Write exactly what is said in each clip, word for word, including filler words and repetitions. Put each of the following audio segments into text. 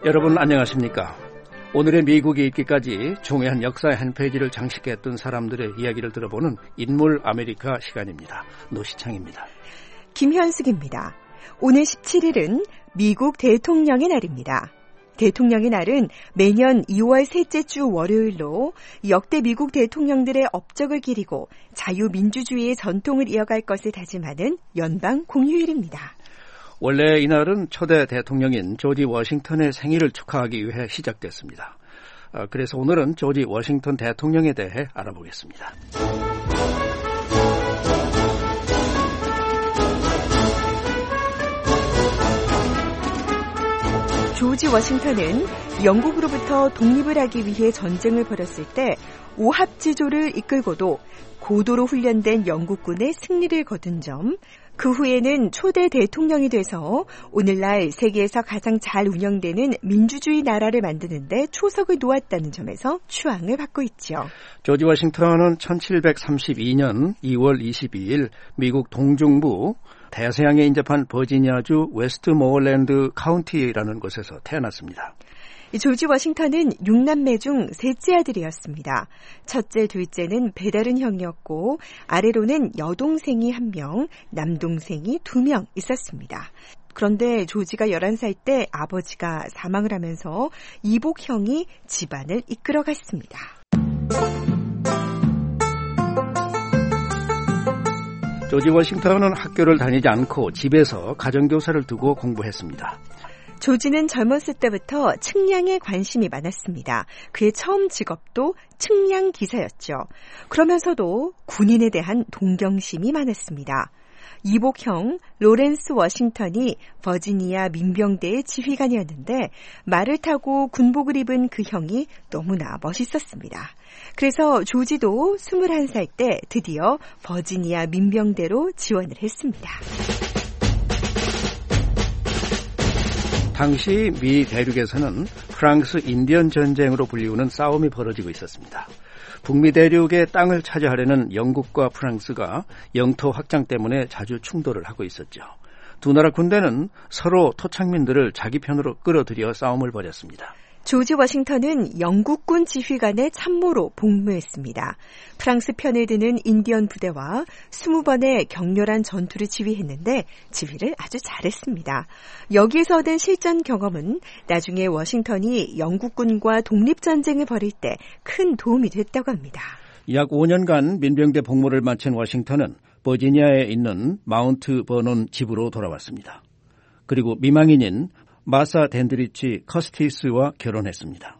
여러분 안녕하십니까? 오늘의 미국에 있기까지 중요한 역사의 한 페이지를 장식했던 사람들의 이야기를 들어보는 인물 아메리카 시간입니다. 노시창입니다. 김현숙입니다. 오늘 십칠일은 미국 대통령의 날입니다. 대통령의 날은 매년 이월 셋째 주 월요일로 역대 미국 대통령들의 업적을 기리고 자유민주주의의 전통을 이어갈 것을 다짐하는 연방 공휴일입니다. 원래 이날은 초대 대통령인 조지 워싱턴의 생일을 축하하기 위해 시작됐습니다. 그래서 오늘은 조지 워싱턴 대통령에 대해 알아보겠습니다. 조지 워싱턴은 영국으로부터 독립을 하기 위해 전쟁을 벌였을 때 오합지조를 이끌고도 고도로 훈련된 영국군의 승리를 거둔 점, 그 후에는 초대 대통령이 돼서 오늘날 세계에서 가장 잘 운영되는 민주주의 나라를 만드는 데 초석을 놓았다는 점에서 추앙을 받고 있죠. 조지 워싱턴은 천칠백삼십이년 이월 이십이일 미국 동중부 대서양에 인접한 버지니아주 웨스트모어랜드 카운티라는 곳에서 태어났습니다. 조지 워싱턴은 육남매 중 셋째 아들이었습니다. 첫째, 둘째는 배다른 형이었고 아래로는 여동생이 한 명, 남동생이 두 명 있었습니다. 그런데 조지가 열한 살 때 아버지가 사망을 하면서 이복 형이 집안을 이끌어갔습니다. 조지 워싱턴은 학교를 다니지 않고 집에서 가정교사를 두고 공부했습니다. 조지는 젊었을 때부터 측량에 관심이 많았습니다. 그의 처음 직업도 측량 기사였죠. 그러면서도 군인에 대한 동경심이 많았습니다. 이복형 로렌스 워싱턴이 버지니아 민병대의 지휘관이었는데 말을 타고 군복을 입은 그 형이 너무나 멋있었습니다. 그래서 조지도 스물한 살 때 드디어 버지니아 민병대로 지원을 했습니다. 당시 미 대륙에서는 프랑스 인디언 전쟁으로 불리우는 싸움이 벌어지고 있었습니다. 북미 대륙의 땅을 차지하려는 영국과 프랑스가 영토 확장 때문에 자주 충돌을 하고 있었죠. 두 나라 군대는 서로 토착민들을 자기 편으로 끌어들여 싸움을 벌였습니다. 조지 워싱턴은 영국군 지휘관의 참모로 복무했습니다. 프랑스 편을 드는 인디언 부대와 스무 번의 격렬한 전투를 지휘했는데 지휘를 아주 잘했습니다. 여기에서 얻은 실전 경험은 나중에 워싱턴이 영국군과 독립전쟁을 벌일 때 큰 도움이 됐다고 합니다. 약 오 년간 민병대 복무를 마친 워싱턴은 버지니아에 있는 마운트 버논 집으로 돌아왔습니다. 그리고 미망인인 마사 댄드리치 커스티스와 결혼했습니다.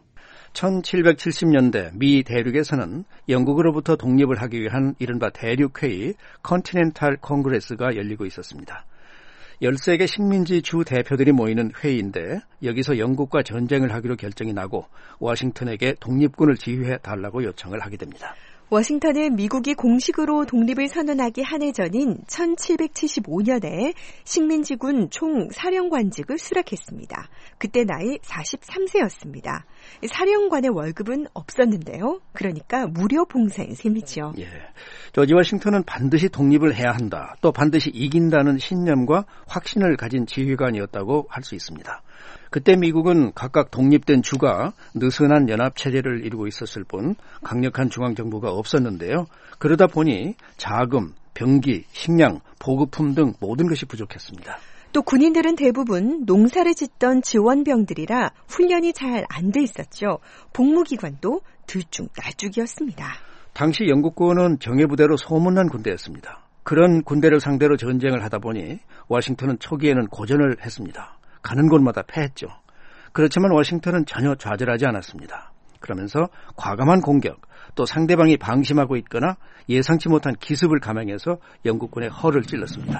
천칠백칠십년대 미 대륙에서는 영국으로부터 독립을 하기 위한 이른바 대륙회의 컨티넨탈 콩그레스가 열리고 있었습니다. 열세 개 식민지 주 대표들이 모이는 회의인데 여기서 영국과 전쟁을 하기로 결정이 나고 워싱턴에게 독립군을 지휘해 달라고 요청을 하게 됩니다. 워싱턴은 미국이 공식으로 독립을 선언하기 한 해 전인 천칠백칠십오년에 식민지군 총사령관직을 수락했습니다. 그때 나이 사십삼 세였습니다. 사령관의 월급은 없었는데요. 그러니까 무료 봉사인 셈이죠. 예, 조지 워싱턴은 반드시 독립을 해야 한다, 또 반드시 이긴다는 신념과 확신을 가진 지휘관이었다고 할 수 있습니다. 그때 미국은 각각 독립된 주가 느슨한 연합체제를 이루고 있었을 뿐 강력한 중앙정부가 없었는데요. 그러다 보니 자금, 병기, 식량, 보급품 등 모든 것이 부족했습니다. 또 군인들은 대부분 농사를 짓던 지원병들이라 훈련이 잘 안 돼 있었죠. 복무기관도 들쭉날쭉이었습니다. 당시 영국군은 정예부대로 소문난 군대였습니다. 그런 군대를 상대로 전쟁을 하다 보니 워싱턴은 초기에는 고전을 했습니다. 가는 곳마다 패했죠. 그렇지만 워싱턴은 전혀 좌절하지 않았습니다. 그러면서 과감한 공격, 또 상대방이 방심하고 있거나 예상치 못한 기습을 감행해서 영국군의 허를 찔렀습니다.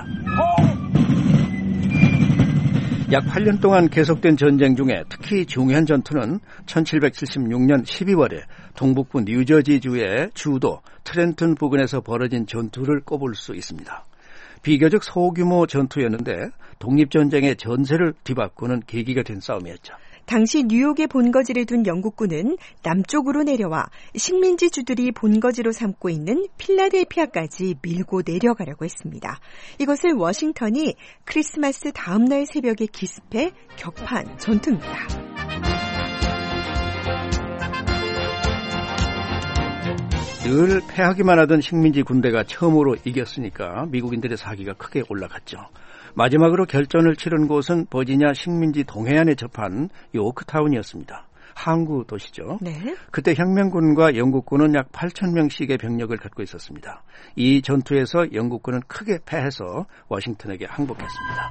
약 팔 년 동안 계속된 전쟁 중에 특히 중요한 전투는 천칠백칠십육년 십이월에 동북부 뉴저지주의 주도 트렌튼 부근에서 벌어진 전투를 꼽을 수 있습니다. 비교적 소규모 전투였는데 독립전쟁의 전세를 뒤바꾸는 계기가 된 싸움이었죠. 당시 뉴욕에 본거지를 둔 영국군은 남쪽으로 내려와 식민지주들이 본거지로 삼고 있는 필라델피아까지 밀고 내려가려고 했습니다. 이것을 워싱턴이 크리스마스 다음 날 새벽에 기습해 격파한 전투입니다. 늘 패하기만 하던 식민지 군대가 처음으로 이겼으니까 미국인들의 사기가 크게 올라갔죠. 마지막으로 결전을 치른 곳은 버지니아 식민지 동해안에 접한 요크타운이었습니다. 항구 도시죠. 네. 그때 혁명군과 영국군은 약 팔천 명씩의 병력을 갖고 있었습니다. 이 전투에서 영국군은 크게 패해서 워싱턴에게 항복했습니다.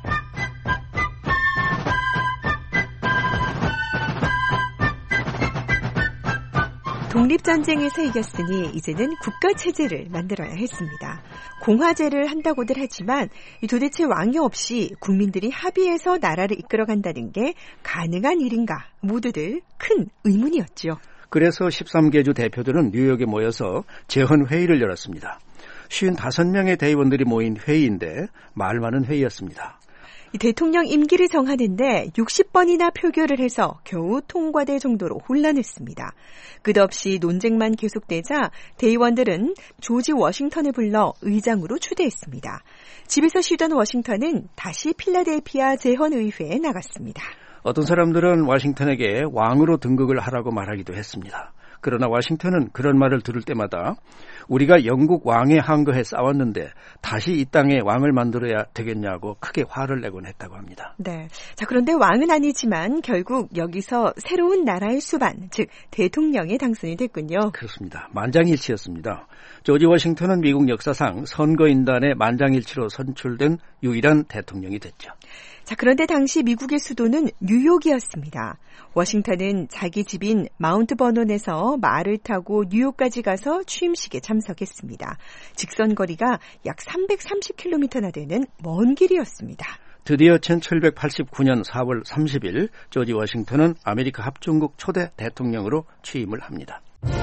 독립전쟁에서 이겼으니 이제는 국가체제를 만들어야 했습니다. 공화제를 한다고들 하지만 도대체 왕이 없이 국민들이 합의해서 나라를 이끌어간다는 게 가능한 일인가 모두들 큰 의문이었죠. 그래서 십삼 개 주 대표들은 뉴욕에 모여서 재헌회의를 열었습니다. 오십오 명의 대의원들이 모인 회의인데 말 많은 회의였습니다. 대통령 임기를 정하는데 육십 번이나 표결을 해서 겨우 통과될 정도로 혼란했습니다. 끝없이 논쟁만 계속되자 대의원들은 조지 워싱턴을 불러 의장으로 추대했습니다. 집에서 쉬던 워싱턴은 다시 필라델피아 재헌의회에 나갔습니다. 어떤 사람들은 워싱턴에게 왕으로 등극을 하라고 말하기도 했습니다. 그러나 워싱턴은 그런 말을 들을 때마다 우리가 영국 왕에 항거해 싸웠는데 다시 이 땅에 왕을 만들어야 되겠냐고 크게 화를 내곤 했다고 합니다. 네. 자, 그런데 왕은 아니지만 결국 여기서 새로운 나라의 수반, 즉 대통령이 당선이 됐군요. 그렇습니다. 만장일치였습니다. 조지 워싱턴은 미국 역사상 선거인단의 만장일치로 선출된 유일한 대통령이 됐죠. 자, 그런데 당시 미국의 수도는 뉴욕이었습니다. 워싱턴은 자기 집인 마운트 버논에서 말을 타고 뉴욕까지 가서 취임식에 참석했습니다. 직선 거리가 약 삼백삼십 킬로미터나 되는 먼 길이었습니다. 드디어 천칠백팔십구 년 사월 삼십일 조지 워싱턴은 아메리카 합중국 초대 대통령으로 취임을 합니다.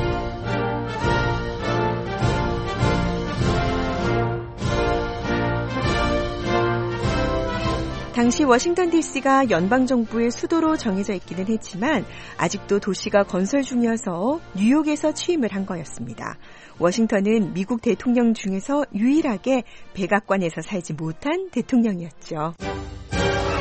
당시 워싱턴 디씨가 연방정부의 수도로 정해져 있기는 했지만 아직도 도시가 건설 중이어서 뉴욕에서 취임을 한 거였습니다. 워싱턴은 미국 대통령 중에서 유일하게 백악관에서 살지 못한 대통령이었죠.